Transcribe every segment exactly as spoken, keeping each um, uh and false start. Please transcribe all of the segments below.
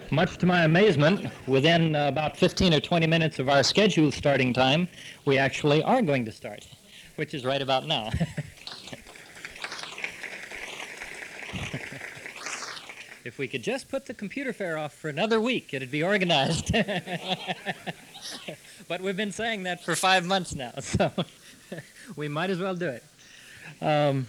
Much to my amazement, within uh, about fifteen or twenty minutes of our scheduled starting time, we actually are going to start, which is right about now. If we could just put the computer fair off for another week, it'd be organized. But we've been saying that for five months now, so we might as well do it. Um,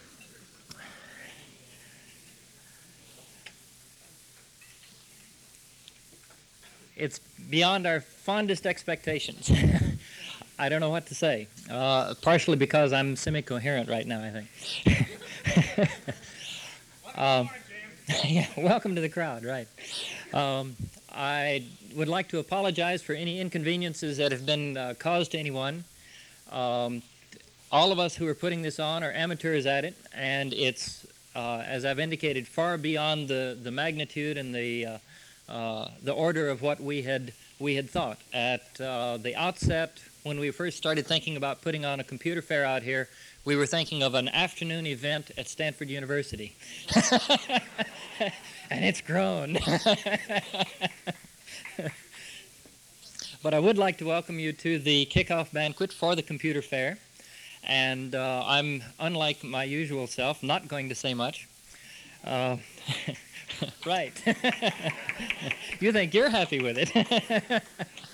it's beyond our fondest expectations. I don't know what to say, uh, partially because I'm semi-coherent right now, I think. um, yeah, welcome to the crowd, right. Um, I would like to apologize for any inconveniences that have been uh, caused to anyone. Um, all of us who are putting this on are amateurs at it, and it's, uh, as I've indicated, far beyond the, the magnitude and the uh, uh, the order of what we had we had thought. At uh, the outset, when we first started thinking about putting on a computer fair out here, we were thinking of an afternoon event at Stanford University. And it's grown. But I would like to welcome you to the kickoff banquet for the computer fair. And uh, I'm, unlike my usual self, not going to say much. Uh, right. You think you're happy with it.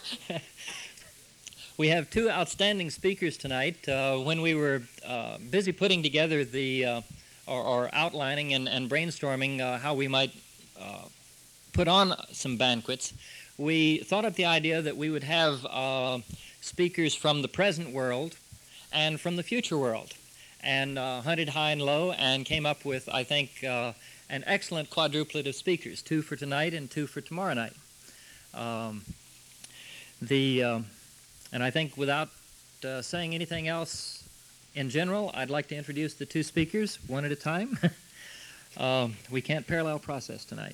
We have two outstanding speakers tonight. Uh, when we were uh, busy putting together the, uh, or, or outlining and, and brainstorming uh, how we might uh, put on some banquets, we thought up the idea that we would have uh, speakers from the present world and from the future world, and uh, hunted high and low and came up with, I think, uh, an excellent quadruplet of speakers, two for tonight and two for tomorrow night. Um, the... Uh, And I think without uh, saying anything else in general, I'd like to introduce the two speakers one at a time. um, we can't parallel process tonight.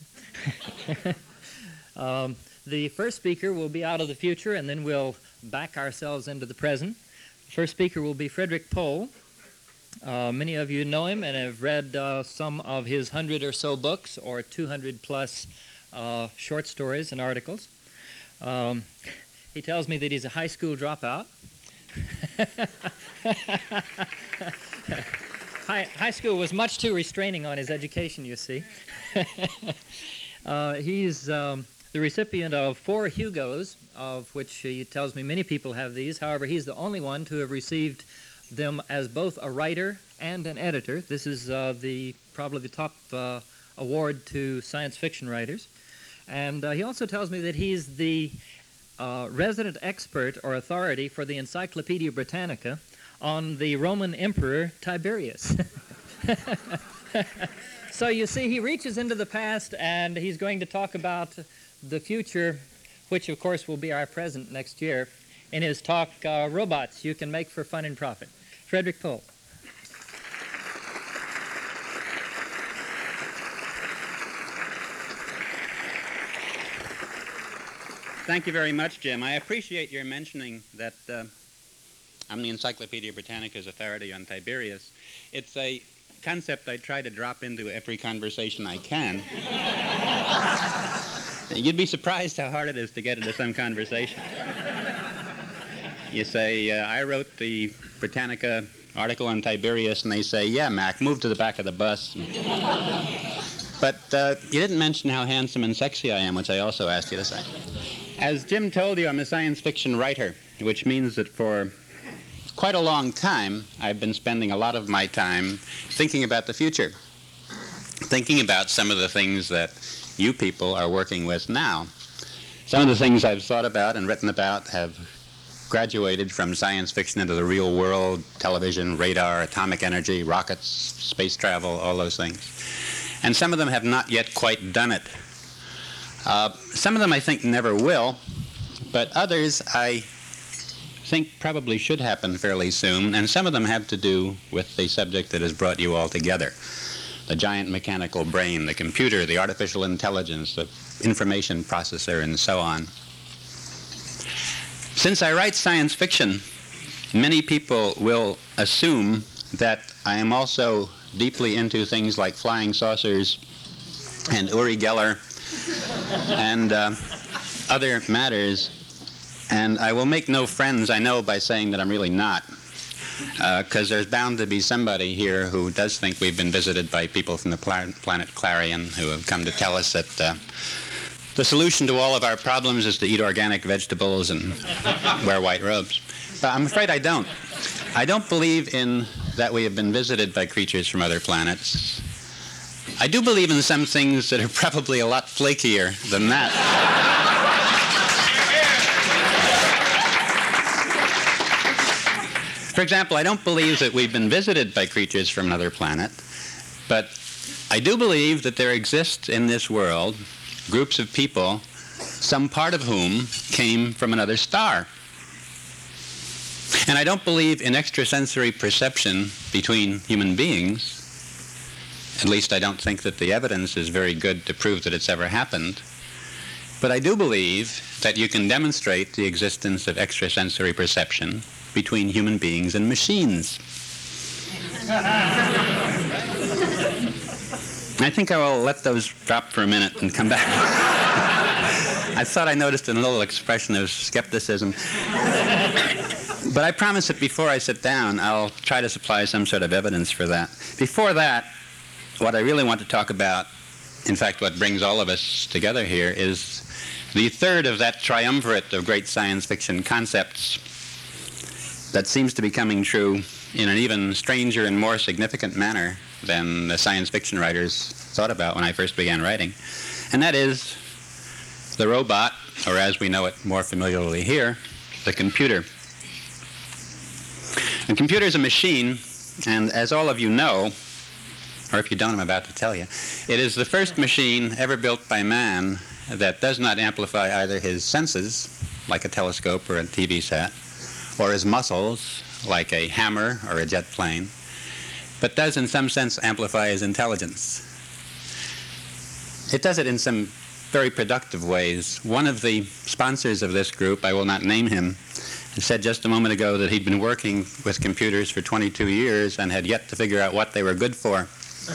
um, the first speaker will be out of the future, and then we'll back ourselves into the present. The first speaker will be Frederik Pohl. Uh, many of you know him and have read uh, some of his hundred or so books or two hundred plus uh, short stories and articles. Um, He tells me that he's a high school dropout. high, high school was much too restraining on his education, you see. uh, he's um, the recipient of four Hugos, of which he tells me many people have these. However, he's the only one to have received them as both a writer and an editor. This is uh, the probably the top uh, award to science fiction writers. And uh, he also tells me that he's the Uh, resident expert or authority for the Encyclopedia Britannica on the Roman Emperor Tiberius. So you see, he reaches into the past, and he's going to talk about the future, which of course will be our present next year, in his talk, uh, Robots You Can Make for Fun and Profit. Frederik Pohl. Thank you very much, Jim. I appreciate your mentioning that uh, I'm the Encyclopedia Britannica's authority on Tiberius. It's a concept I try to drop into every conversation I can. You'd be surprised how hard it is to get into some conversation. You say, uh, I wrote the Britannica article on Tiberius, and they say, yeah, Mac, move to the back of the bus. But uh, you didn't mention how handsome and sexy I am, which I also asked you to say. As Jim told you, I'm a science fiction writer, which means that for quite a long time, I've been spending a lot of my time thinking about the future, thinking about some of the things that you people are working with now. Some of the things I've thought about and written about have graduated from science fiction into the real world: television, radar, atomic energy, rockets, space travel, all those things. And some of them have not yet quite done it. Uh, some of them I think never will, but others I think probably should happen fairly soon, and some of them have to do with the subject that has brought you all together: the giant mechanical brain, the computer, the artificial intelligence, the information processor, and so on. Since I write science fiction, many people will assume that I am also deeply into things like flying saucers and Uri Geller and uh, other matters. And I will make no friends, I know, by saying that I'm really not. Because uh, there's bound to be somebody here who does think we've been visited by people from the pla- planet Clarion who have come to tell us that uh, the solution to all of our problems is to eat organic vegetables and wear white robes. But I'm afraid I don't. I don't believe in that we have been visited by creatures from other planets. I do believe in some things that are probably a lot flakier than that. For example, I don't believe that we've been visited by creatures from another planet, but I do believe that there exist in this world groups of people, some part of whom came from another star. And I don't believe in extrasensory perception between human beings. At least I don't think that the evidence is very good to prove that it's ever happened. But I do believe that you can demonstrate the existence of extrasensory perception between human beings and machines. I think I will let those drop for a minute and come back. I thought I noticed a little expression of skepticism. But I promise that before I sit down, I'll try to supply some sort of evidence for that. Before that, what I really want to talk about, in fact, what brings all of us together here, is the third of that triumvirate of great science fiction concepts that seems to be coming true in an even stranger and more significant manner than the science fiction writers thought about when I first began writing. And that is the robot, or as we know it more familiarly here, the computer. A computer is a machine, and as all of you know, or if you don't, I'm about to tell you, it is the first machine ever built by man that does not amplify either his senses, like a telescope or a T V set, or his muscles, like a hammer or a jet plane, but does in some sense amplify his intelligence. It does it in some very productive ways. One of the sponsors of this group, I will not name him, said just a moment ago that he'd been working with computers for twenty-two years and had yet to figure out what they were good for.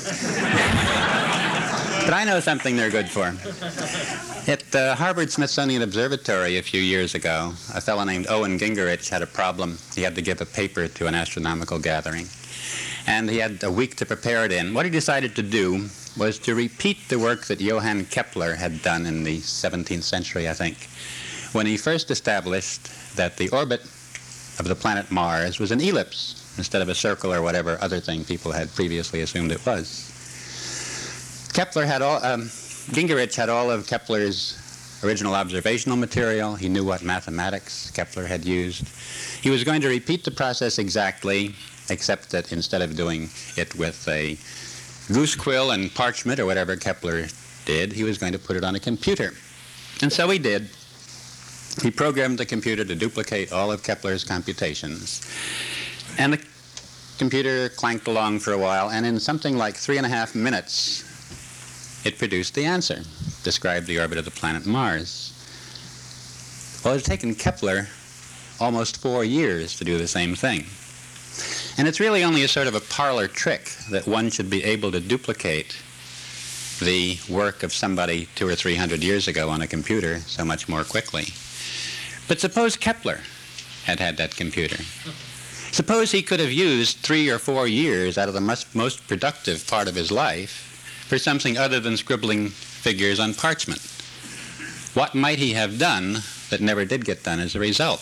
But I know something they're good for. At the Harvard-Smithsonian Observatory a few years ago, a fellow named Owen Gingerich had a problem. He had to give a paper to an astronomical gathering, and he had a week to prepare it in. What he decided to do was to repeat the work that Johann Kepler had done in the seventeenth century, I think, when he first established that the orbit of the planet Mars was an ellipse instead of a circle or whatever other thing people had previously assumed it was. Kepler had all, um, Gingerich had all of Kepler's original observational material. He knew what mathematics Kepler had used. He was going to repeat the process exactly, except that instead of doing it with a goose quill and parchment or whatever Kepler did, he was going to put it on a computer. And so he did. He programmed the computer to duplicate all of Kepler's computations. And the computer clanked along for a while, and in something like three and a half minutes, it produced the answer, described the orbit of the planet Mars. Well, it had taken Kepler almost four years to do the same thing. And it's really only a sort of a parlor trick that one should be able to duplicate the work of somebody two or three hundred years ago on a computer so much more quickly. But suppose Kepler had had that computer. Suppose he could have used three or four years out of the most, most productive part of his life for something other than scribbling figures on parchment. What might he have done that never did get done as a result?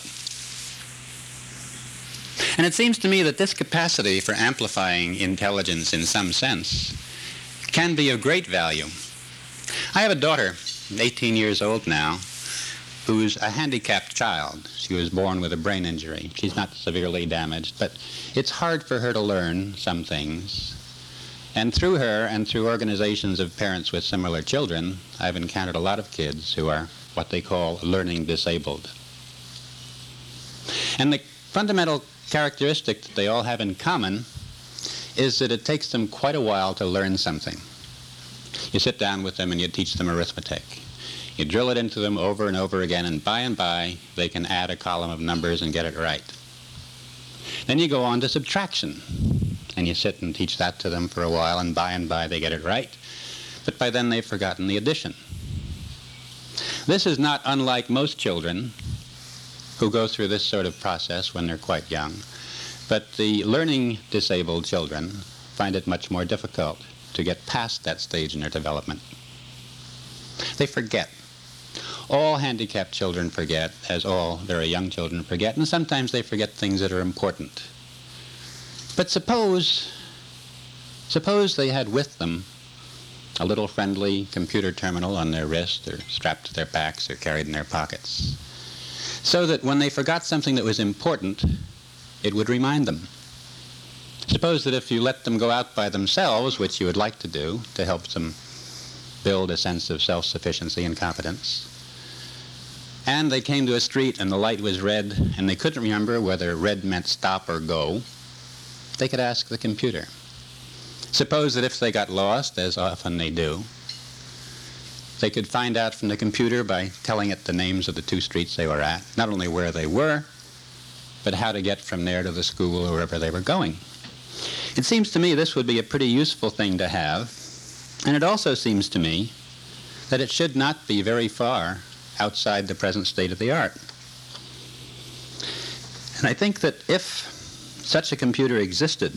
And it seems to me that this capacity for amplifying intelligence in some sense can be of great value. I have a daughter, eighteen years old now, who's a handicapped child. She was born with a brain injury. She's not severely damaged, but it's hard for her to learn some things. And through her and through organizations of parents with similar children, I've encountered a lot of kids who are what they call learning disabled. And the fundamental characteristic that they all have in common is that it takes them quite a while to learn something. You sit down with them and you teach them arithmetic. You drill it into them over and over again, and by and by, they can add a column of numbers and get it right. Then you go on to subtraction, and you sit and teach that to them for a while, and by and by, they get it right. But by then, they've forgotten the addition. This is not unlike most children who go through this sort of process when they're quite young. But the learning disabled children find it much more difficult to get past that stage in their development. They forget. All handicapped children forget, as all very young children forget, and sometimes they forget things that are important. But suppose, suppose they had with them a little friendly computer terminal on their wrist or strapped to their backs or carried in their pockets, so that when they forgot something that was important, it would remind them. Suppose that if you let them go out by themselves, which you would like to do to help them build a sense of self-sufficiency and competence, and they came to a street and the light was red and they couldn't remember whether red meant stop or go, they could ask the computer. Suppose that if they got lost, as often they do, they could find out from the computer by telling it the names of the two streets they were at, not only where they were, but how to get from there to the school or wherever they were going. It seems to me this would be a pretty useful thing to have, and it also seems to me that it should not be very far outside the present state of the art. And I think that if such a computer existed,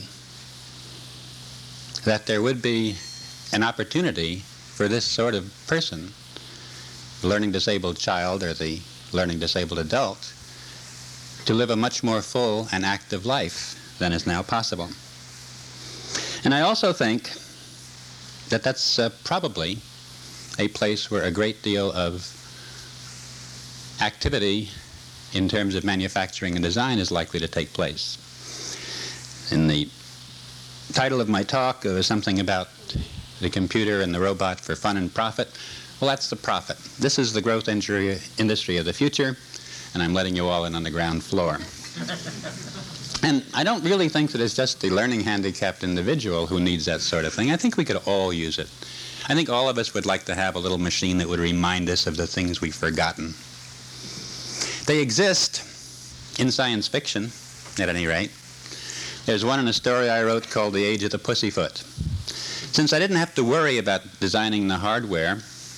that there would be an opportunity for this sort of person, the learning disabled child or the learning disabled adult, to live a much more full and active life than is now possible. And I also think that that's uh, probably a place where a great deal of activity in terms of manufacturing and design is likely to take place. In the title of my talk, there was something about the computer and the robot for fun and profit. Well, that's the profit. This is the growth industry of the future, and I'm letting you all in on the ground floor. And I don't really think that it's just the learning handicapped individual who needs that sort of thing. I think we could all use it. I think all of us would like to have a little machine that would remind us of the things we've forgotten. They exist in science fiction, at any rate. There's one in a story I wrote called The Age of the Pussyfoot. Since I didn't have to worry about designing the hardware,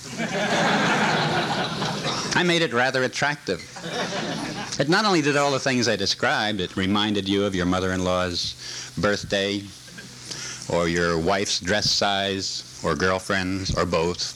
I made it rather attractive. It not only did all the things I described, it reminded you of your mother-in-law's birthday, or your wife's dress size, or girlfriend's, or both.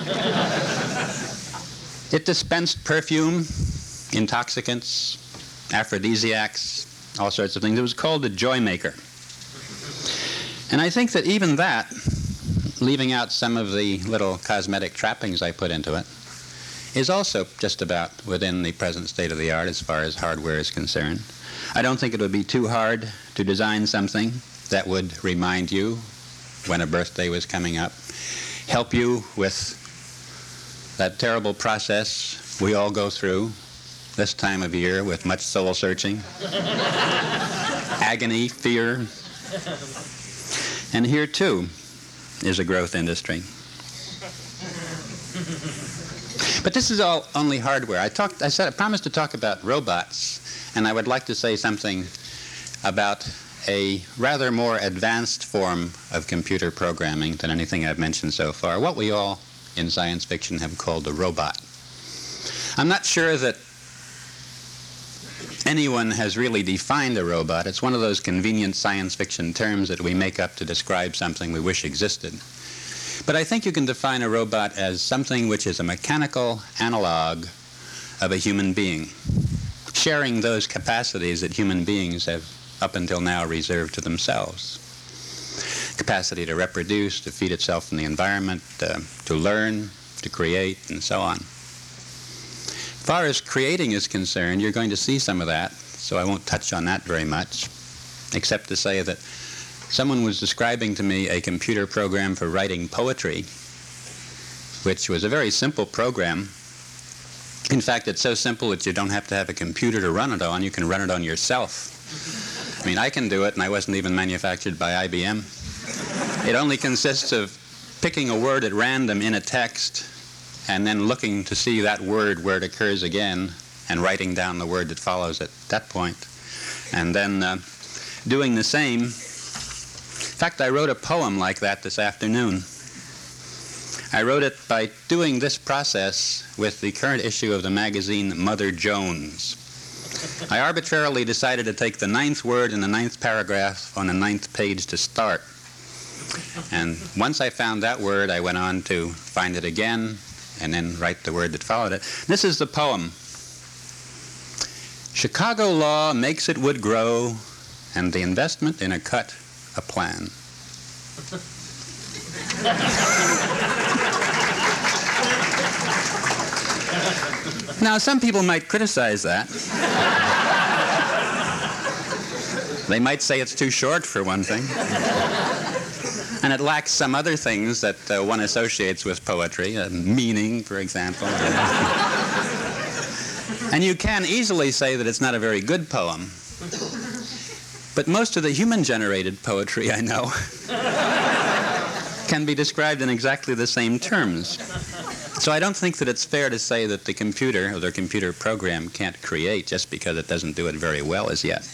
It dispensed perfume, intoxicants, aphrodisiacs, all sorts of things. It was called the Joy Maker. And I think that even that, leaving out some of the little cosmetic trappings I put into it, is also just about within the present state of the art as far as hardware is concerned. I don't think it would be too hard to design something that would remind you when a birthday was coming up, help you with that terrible process we all go through this time of year with much soul searching, agony, fear. And here, too, is a growth industry. But this is all only hardware. I talked, I said, I promised to talk about robots, and I would like to say something about a rather more advanced form of computer programming than anything I've mentioned so far, what we all in science fiction have called a robot. I'm not sure that anyone has really defined a robot. It's one of those convenient science fiction terms that we make up to describe something we wish existed. But I think you can define a robot as something which is a mechanical analog of a human being, sharing those capacities that human beings have up until now reserved to themselves. Capacity to reproduce, to feed itself in the environment, uh, to learn, to create, and so on. As far as creating is concerned, you're going to see some of that, so I won't touch on that very much, except to say that someone was describing to me a computer program for writing poetry, which was a very simple program. In fact, it's so simple that you don't have to have a computer to run it on. You can run it on yourself. I mean, I can do it, and I wasn't even manufactured by I B M. It only consists of picking a word at random in a text and then looking to see that word where it occurs again and writing down the word that follows at that point. And then uh, doing the same. In fact, I wrote a poem like that this afternoon. I wrote it by doing this process with the current issue of the magazine Mother Jones. I arbitrarily decided to take the ninth word in the ninth paragraph on the ninth page to start. And once I found that word, I went on to find it again and then write the word that followed it. This is the poem. Chicago law makes it would grow, and the investment in a cut a plan. Now, some people might criticize that. They might say it's too short, for one thing. And it lacks some other things that uh, one associates with poetry, uh, meaning, for example. And you can easily say that it's not a very good poem. But most of the human-generated poetry I know can be described in exactly the same terms. So I don't think that it's fair to say that the computer or the computer program can't create just because it doesn't do it very well as yet.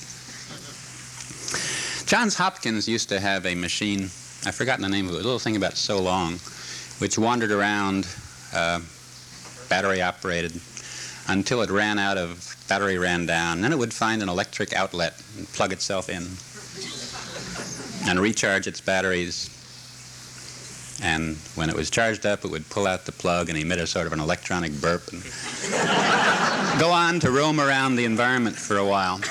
Johns Hopkins used to have a machine, I've forgotten the name of it, a little thing about so long, which wandered around, uh, battery operated, until it ran out of, battery ran down. Then it would find an electric outlet and plug itself in and recharge its batteries. And when it was charged up, it would pull out the plug and emit a sort of an electronic burp and go on to roam around the environment for a while.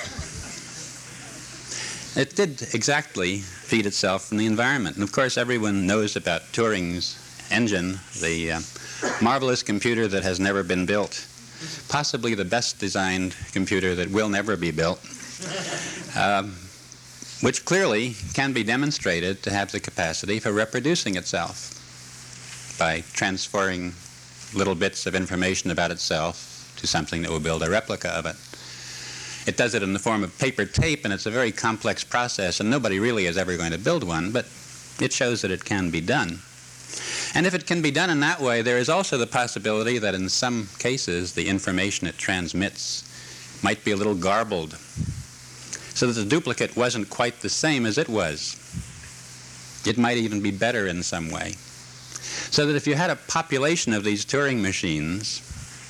It did exactly feed itself from the environment. And of course, everyone knows about Turing's engine, the uh, marvelous computer that has never been built, possibly the best designed computer that will never be built. Um, which clearly can be demonstrated to have the capacity for reproducing itself by transferring little bits of information about itself to something that will build a replica of it. It does it in the form of paper tape, and it's a very complex process, and nobody really is ever going to build one, but it shows that it can be done. And if it can be done in that way, there is also the possibility that in some cases the information it transmits might be a little garbled, so that the duplicate wasn't quite the same as it was. It might even be better in some way. So that if you had a population of these Turing machines,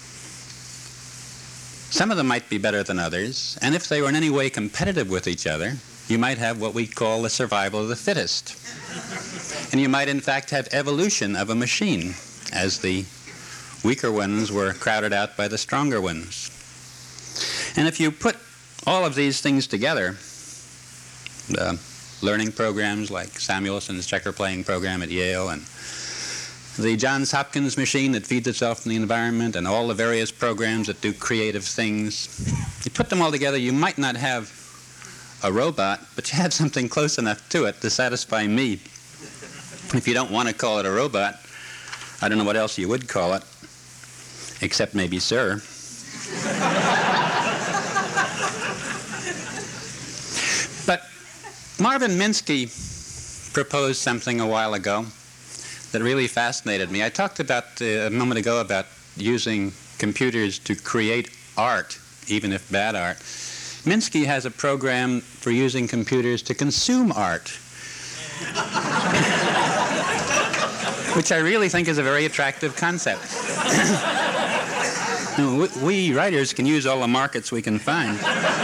some of them might be better than others, and if they were in any way competitive with each other, you might have what we call the survival of the fittest. And you might in fact have evolution of a machine, as the weaker ones were crowded out by the stronger ones. And if you put all of these things together, the learning programs like Samuelson's checker playing program at Yale, and the Johns Hopkins machine that feeds itself from the environment, and all the various programs that do creative things, you put them all together, you might not have a robot, but you have something close enough to it to satisfy me. If you don't want to call it a robot, I don't know what else you would call it, except maybe sir. But Marvin Minsky proposed something a while ago that really fascinated me. I talked about uh, a moment ago about using computers to create art, even if bad art. Minsky has a program for using computers to consume art, which I really think is a very attractive concept. You know, we, we writers can use all the markets we can find.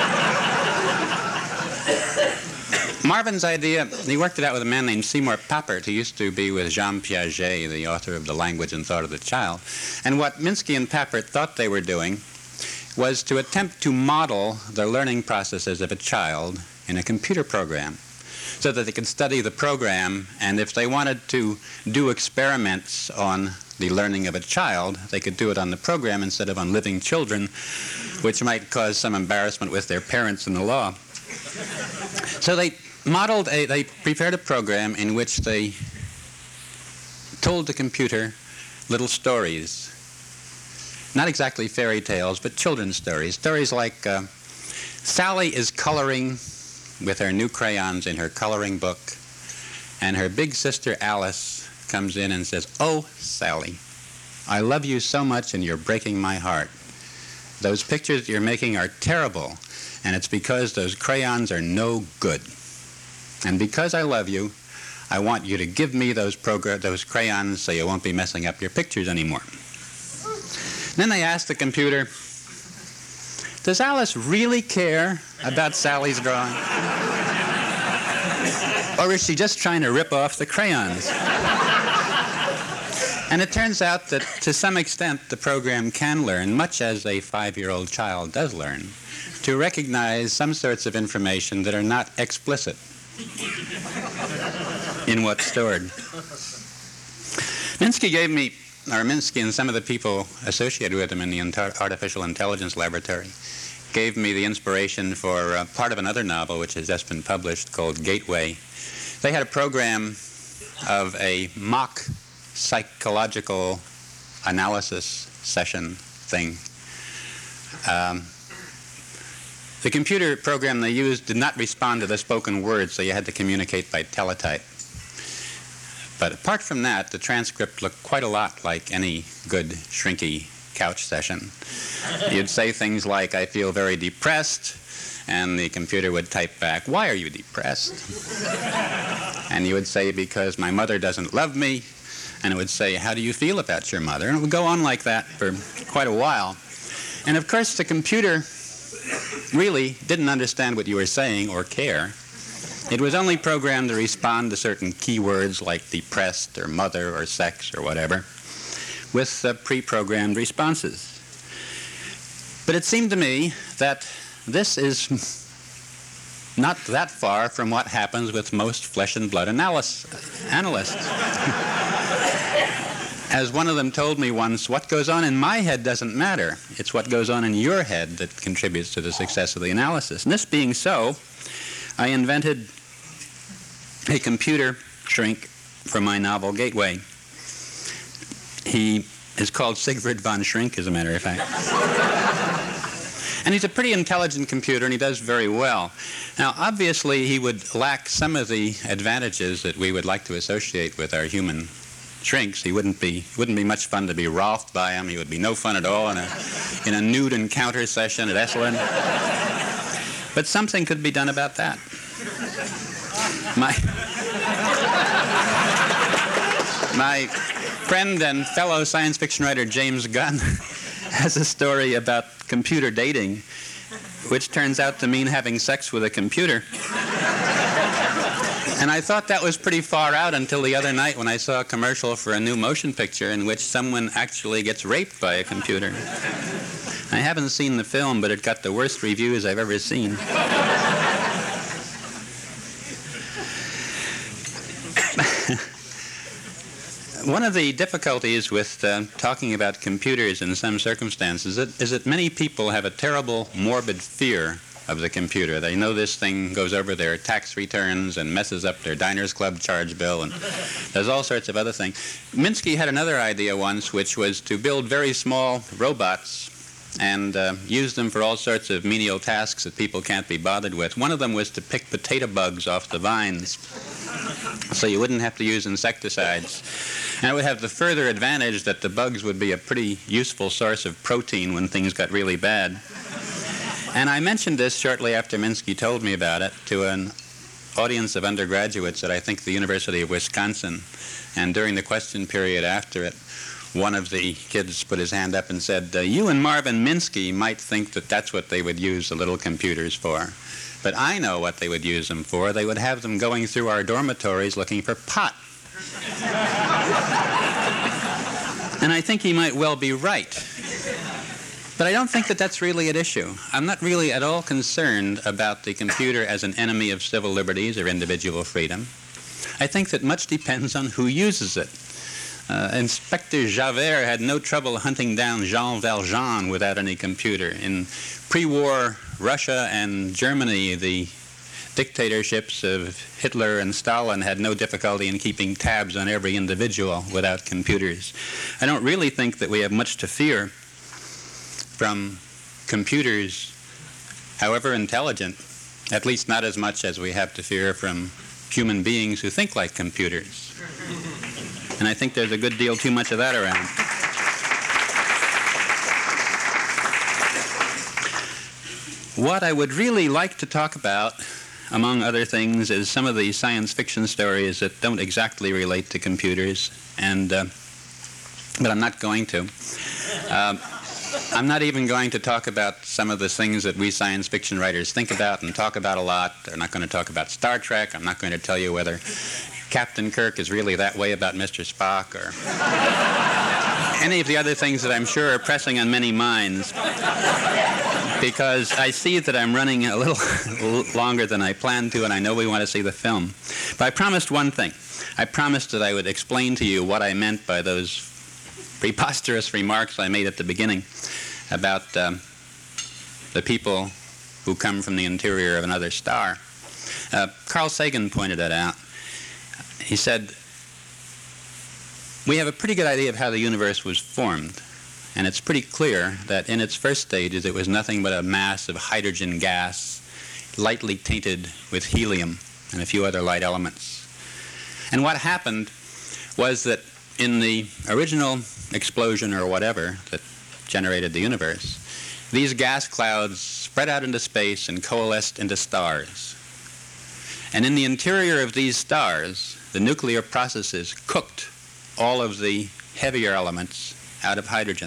Marvin's idea, he worked it out with a man named Seymour Papert, who used to be with Jean Piaget, the author of The Language and Thought of the Child. And what Minsky and Papert thought they were doing was to attempt to model the learning processes of a child in a computer program, so that they could study the program, and if they wanted to do experiments on the learning of a child, they could do it on the program instead of on living children, which might cause some embarrassment with their parents in the law. So they modeled a, they prepared a program in which they told the computer little stories. Not exactly fairy tales, but children's stories. Stories like uh, Sally is coloring with her new crayons in her coloring book, and her big sister Alice comes in and says, "Oh, Sally, I love you so much and you're breaking my heart. Those pictures that you're making are terrible, and it's because those crayons are no good. And because I love you, I want you to give me those, progr- those crayons so you won't be messing up your pictures anymore. Then they asked the computer, does Alice really care about Sally's drawing? Or is she just trying to rip off the crayons? And it turns out that to some extent the program can learn, much as a five-year-old child does learn, to recognize some sorts of information that are not explicit in what's stored. Minsky gave me, or Minsky and some of the people associated with him in the Artificial Intelligence Laboratory, gave me the inspiration for uh, part of another novel which has just been published called Gateway. They had a program of a mock psychological analysis session thing. Um, the computer program they used did not respond to the spoken word, so you had to communicate by teletype. But apart from that, the transcript looked quite a lot like any good shrinky couch session. You'd say things like, I feel very depressed, and the computer would type back, why are you depressed? And you would say, because my mother doesn't love me. And it would say, how do you feel about your mother? And it would go on like that for quite a while. And of course, the computer really didn't understand what you were saying or care. It was only programmed to respond to certain keywords like depressed or mother or sex or whatever with uh, pre-programmed responses. But it seemed to me that this is not that far from what happens with most flesh and blood analysts. analysts. As one of them told me once, what goes on in my head doesn't matter. It's what goes on in your head that contributes to the success of the analysis. And this being so, I invented a computer shrink for my novel Gateway. He is called Siegfried von Schrink, as a matter of fact. And he's a pretty intelligent computer, and he does very well. Now, obviously, he would lack some of the advantages that we would like to associate with our human shrinks. He wouldn't be wouldn't be much fun to be rolfed by him. He would be no fun at all in a in a nude encounter session at Esalen. But something could be done about that. My my friend and fellow science fiction writer James Gunn has a story about computer dating, which turns out to mean having sex with a computer. And I thought that was pretty far out until the other night when I saw a commercial for a new motion picture in which someone actually gets raped by a computer. I haven't seen the film, but it got the worst reviews I've ever seen. One of the difficulties with uh, talking about computers in some circumstances is that, is that many people have a terrible morbid fear of the computer. They know this thing goes over their tax returns and messes up their Diners Club charge bill and does all sorts of other things. Minsky had another idea once, which was to build very small robots and uh, use them for all sorts of menial tasks that people can't be bothered with. One of them was to pick potato bugs off the vines so you wouldn't have to use insecticides. And it would have the further advantage that the bugs would be a pretty useful source of protein when things got really bad. And I mentioned this shortly after Minsky told me about it to an audience of undergraduates at, I think, the University of Wisconsin. And during the question period after it, one of the kids put his hand up and said, uh, you and Marvin Minsky might think that that's what they would use the little computers for. But I know what they would use them for. They would have them going through our dormitories looking for pot. And I think he might well be right. But I don't think that that's really at issue. I'm not really at all concerned about the computer as an enemy of civil liberties or individual freedom. I think that much depends on who uses it. Uh, Inspector Javert had no trouble hunting down Jean Valjean without any computer. In pre-war Russia and Germany, the dictatorships of Hitler and Stalin had no difficulty in keeping tabs on every individual without computers. I don't really think that we have much to fear from computers, however intelligent, at least not as much as we have to fear from human beings who think like computers. And I think there's a good deal too much of that around. What I would really like to talk about among other things, is some of the science fiction stories that don't exactly relate to computers, and uh, but I'm not going to. Uh, I'm not even going to talk about some of the things that we science fiction writers think about and talk about a lot. I'm not going to talk about Star Trek. I'm not going to tell you whether Captain Kirk is really that way about Mister Spock, or any of the other things that I'm sure are pressing on many minds, because I see that I'm running a little longer than I planned to, and I know we want to see the film. But I promised one thing. I promised that I would explain to you what I meant by those preposterous remarks I made at the beginning about um, the people who come from the interior of another star. Uh, Carl Sagan pointed that out. He said, we have a pretty good idea of how the universe was formed, and it's pretty clear that in its first stages it was nothing but a mass of hydrogen gas, lightly tainted with helium and a few other light elements. And what happened was that in the original explosion or whatever that generated the universe, these gas clouds spread out into space and coalesced into stars. And in the interior of these stars, the nuclear processes cooked all of the heavier elements out of hydrogen.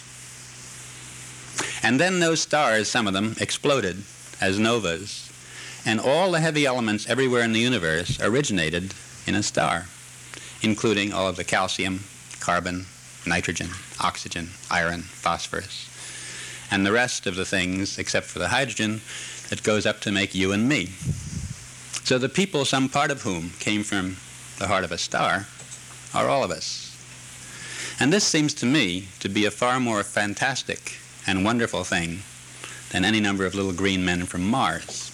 And then those stars, some of them, exploded as novas, and all the heavy elements everywhere in the universe originated in a star, including all of the calcium, carbon, nitrogen, oxygen, iron, phosphorus, and the rest of the things, except for the hydrogen, that goes up to make you and me. So the people, some part of whom came from the heart of a star, are all of us. And this seems to me to be a far more fantastic and wonderful thing than any number of little green men from Mars.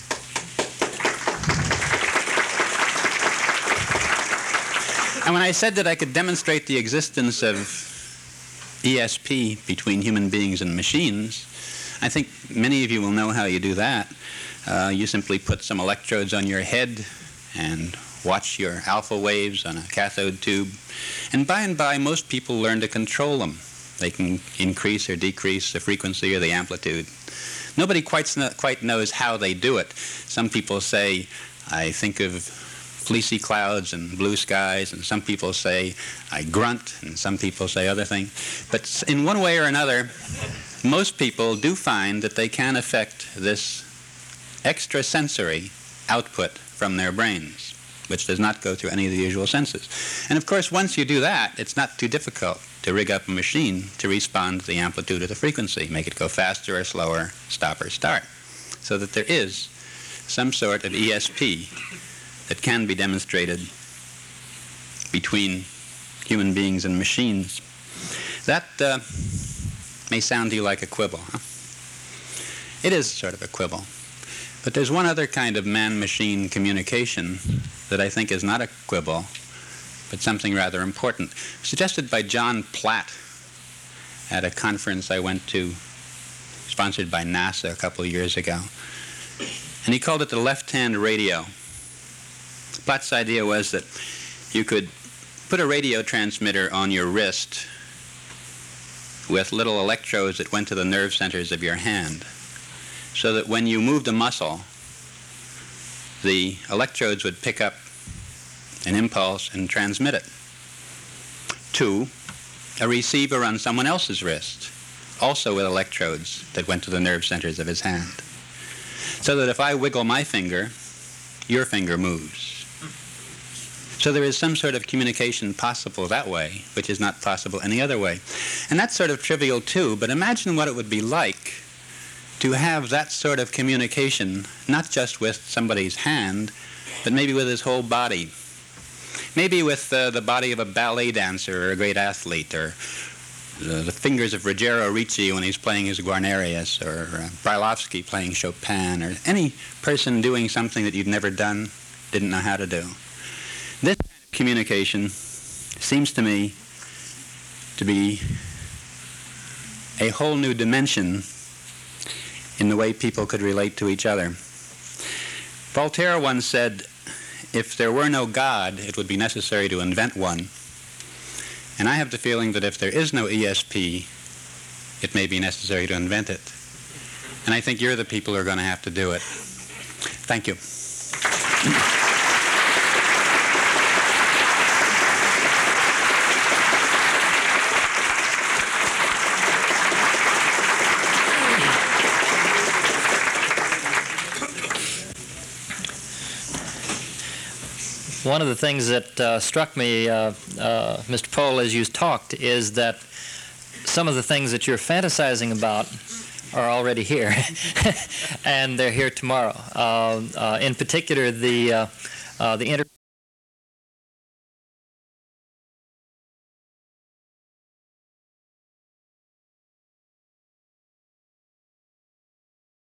And when I said that I could demonstrate the existence of E S P between human beings and machines, I think many of you will know how you do that. Uh, you simply put some electrodes on your head and watch your alpha waves on a cathode tube, and by and by most people learn to control them. They can increase or decrease the frequency or the amplitude. Nobody quite, quite knows how they do it. Some people say, I think of fleecy clouds and blue skies, and some people say I grunt, and some people say other things. But in one way or another, most people do find that they can affect this extrasensory output from their brains, which does not go through any of the usual senses. And of course, once you do that, it's not too difficult to rig up a machine to respond to the amplitude of the frequency, make it go faster or slower, stop or start, so that there is some sort of E S P that can be demonstrated between human beings and machines. That uh, may sound to you like a quibble, huh? It is sort of a quibble. But there's one other kind of man-machine communication that I think is not a quibble, but something rather important, suggested by John Platt at a conference I went to, sponsored by NASA a couple of years ago. And he called it the left-hand radio. Platt's idea was that you could put a radio transmitter on your wrist with little electrodes that went to the nerve centers of your hand, so that when you moved a muscle, the electrodes would pick up an impulse and transmit it to a receiver on someone else's wrist, also with electrodes that went to the nerve centers of his hand, so that if I wiggle my finger, your finger moves. So there is some sort of communication possible that way, which is not possible any other way. And that's sort of trivial too, but imagine what it would be like to have that sort of communication, not just with somebody's hand, but maybe with his whole body. Maybe with uh, the body of a ballet dancer or a great athlete, or the, the fingers of Ruggiero Ricci when he's playing his Guarnerius, or uh, Brailovsky playing Chopin, or any person doing something that you'd never done, didn't know how to do. This kind of communication seems to me to be a whole new dimension in the way people could relate to each other. Voltaire once said, if there were no God, it would be necessary to invent one. And I have the feeling that if there is no E S P, it may be necessary to invent it. And I think you're the people who are going to have to do it. Thank you. One of the things that uh, struck me, uh, uh, Mister Pohl, as you talked, is that some of the things that you're fantasizing about are already here, and they're here tomorrow. Uh, uh, in particular, the uh, uh, the inter